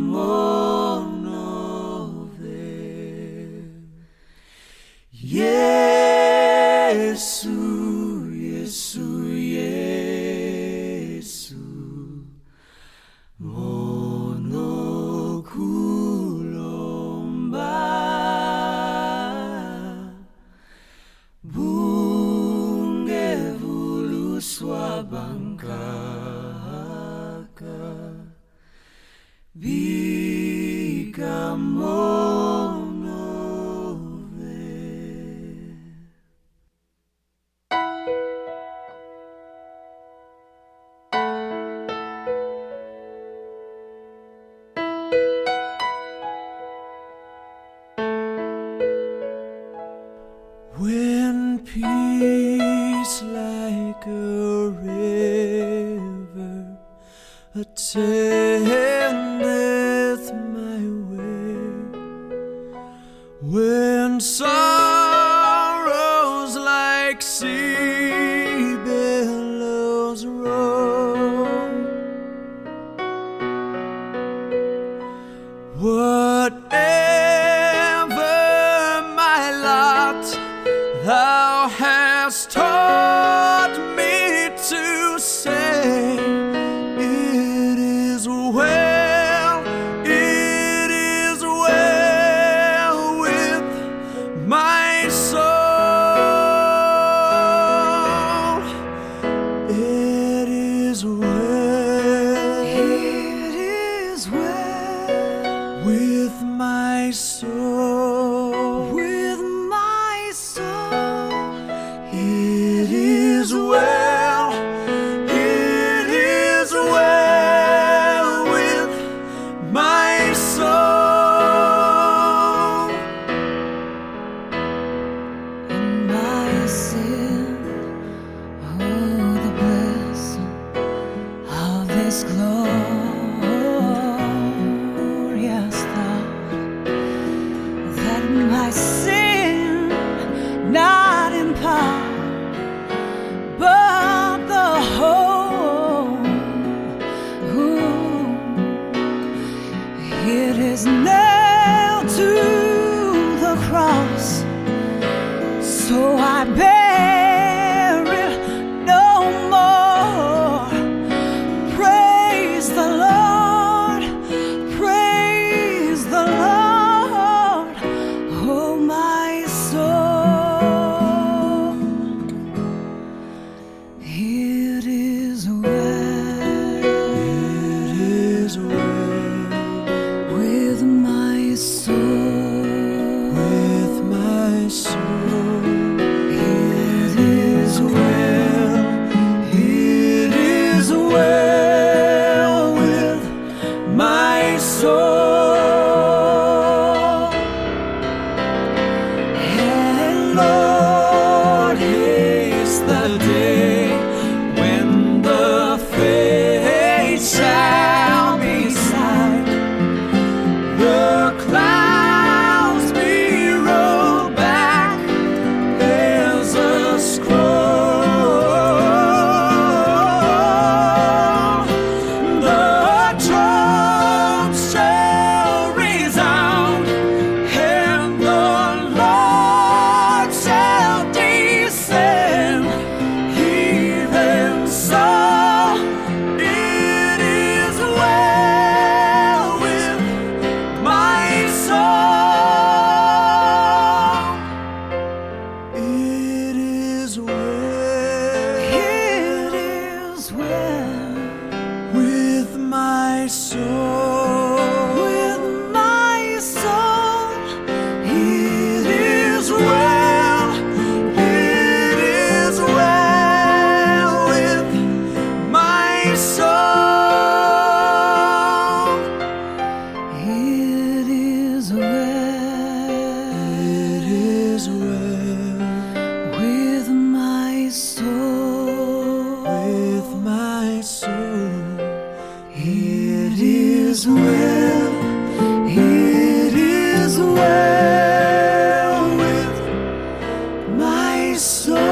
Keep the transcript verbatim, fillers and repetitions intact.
Yesu, Yesu, Yesu, monokulomba bungevuluswa bangkaka bigamonove. When peace like a river attendeth my way, when sorrows like sea billows roll, whatever my lot, Thou hast taught me to say, it is well, it is well with my soul. It is well, it is well with my soul, with my soul. It is well, it is well with my soul. And my sin, oh, the blessing of this glorious thought, that my sin not in part, but the whole, ooh, it is nailed to the cross, so I bear it no more. Praise the Lord, praise the Lord, oh my soul. It is well, It is well with my soul, with my soul. it is well, It is well with my soul. and Lord, haste the day when the faith shall be sight, the clouds be rolled back as a scroll, the trumps shall resound, and the Lord shall descend. Even so, it is well with my soul. It is well, it is well with my soul, with my soul. it is well, it is well with my soul. It is well, It is well with my soul, with my soul. It is well, it is well with my soul.